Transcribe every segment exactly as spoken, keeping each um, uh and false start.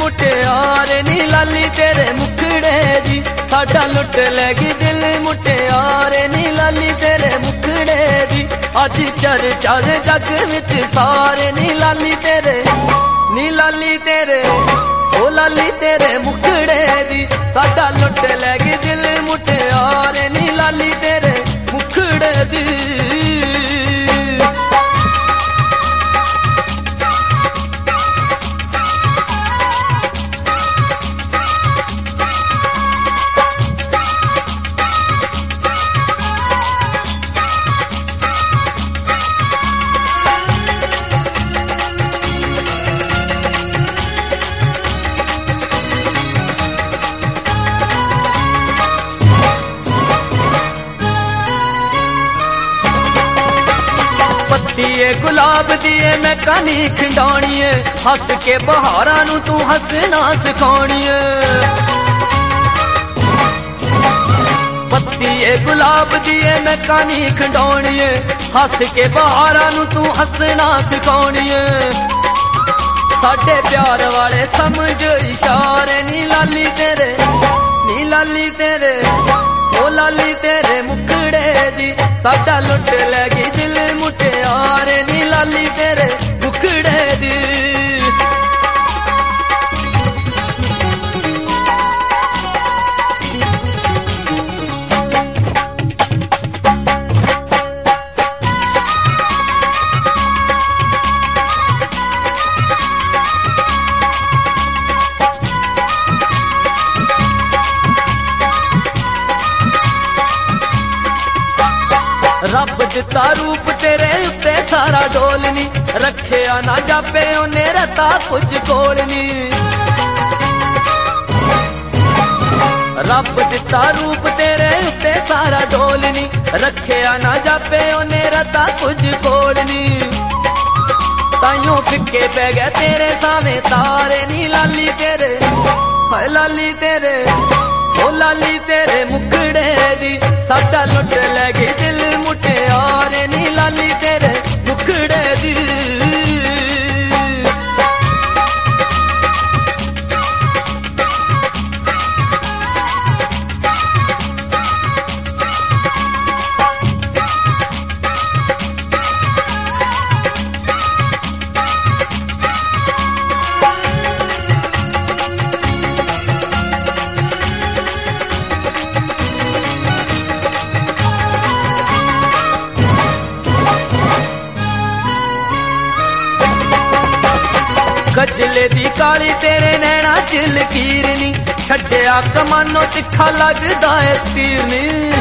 मुटियार नी लाली तेरे मुखड़े दी, साडा लुट लैगी दिल मुटियार नी लाली तेरे मुखड़े दी। अज चर्चा जग विच सारे नी लाली तेरे, नी लाली तेरे, ओ लाली तेरे मुखड़े दी, साडा लुट लैगी दिल मुटियार नी लाली तेरे मुखड़े दी। दिए गुलाब दिए मैं कानी खिंडाणीए, हस के बहारा नू तू हसना सिखाणीए। पत्तीए गुलाब दिए मैं कानी खिंडाणीए, हस के बहारा नू तू हसना सिखाणीए। साडे प्यार वाले समझ इशारे नी लाली तेरे, नी लाली तेरे, ओ लाली तेरे मुखड़े दी, साडा लुट लैगी दिल मुटियार नी लाली तेरे मुखड़े दी। रब दिता रूप तेरे उत्ते सारा डोलनी, रखिया ना जापे ओने रता कुछ कोलनी। रब दिता रूप तेरे उत्ते सारा डोलनी, रखिया ना जापे ओने रता कुछ कोलनी। ताइयों फिक्के पै गए तेरे सावे तारे नी लाली तेरे, हाय लाली तेरे, ओ लाली तेरे मुखड़े दी, साडा लुट लैगी दिल मुटियार नी लाली तेरे मुखड़े दी। गजले दी काली तेरे नैना च लकीरनी, छड्डिया कमानो तिखा लगदा है तीरनी।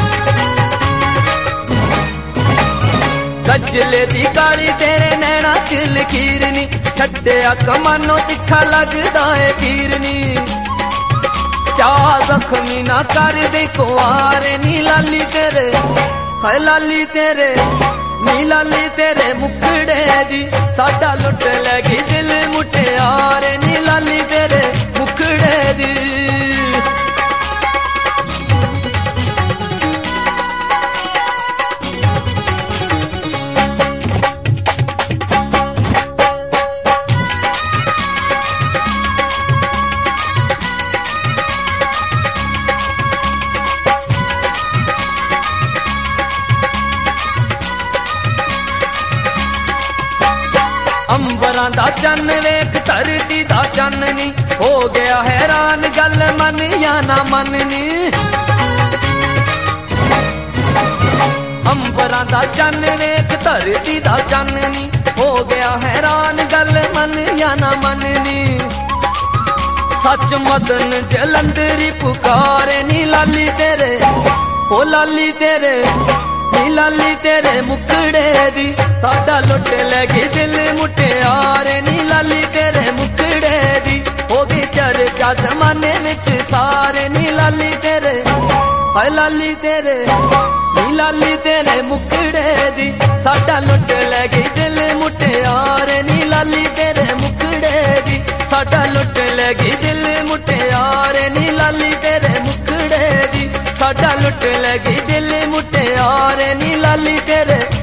गजले दी काली तेरे नैना च लकीरनी, छड्डिया कमानो तिखा लगदा है तीरनी। चाह जख्मी ना कर दे कुआरे नी लाली तेरे, हाय लाली तेरे, नी लाली तेरे मुखड़े दी, साडा लुट लैगी दिल मुटियार नी लाली तेरे मुखड़े दी। अंबरां दा चन्न वेख धरती दा चाननी, हो गया हैरान गल मन या ना मननी। अंबरां दा चन्न वेख धरती दा चाननी, हो गया हैरान गल मन या ना मननी। सच मदन जलंधरी पुकारे नी लाली तेरे, ओ लाली तेरे, नी लाली तेरे मुखड़े दी, साडा लुट लैगी दिल मुटियार नी लाली तेरे मुखड़े दी। होगी चर्चा जमाने विच सारे नी लाली तेरे, हाय लाली तेरे, नी लाली तेरे मुखड़े दी, साडा लुट लैगी दिल मुटियार नी लाली तेरे मुखड़े दी, साडा लुट लैगी दिल मुटियार नी लाली तेरे मुखड़े दी, साडा लुट लैगी दिल मुटियार नी लाली तेरे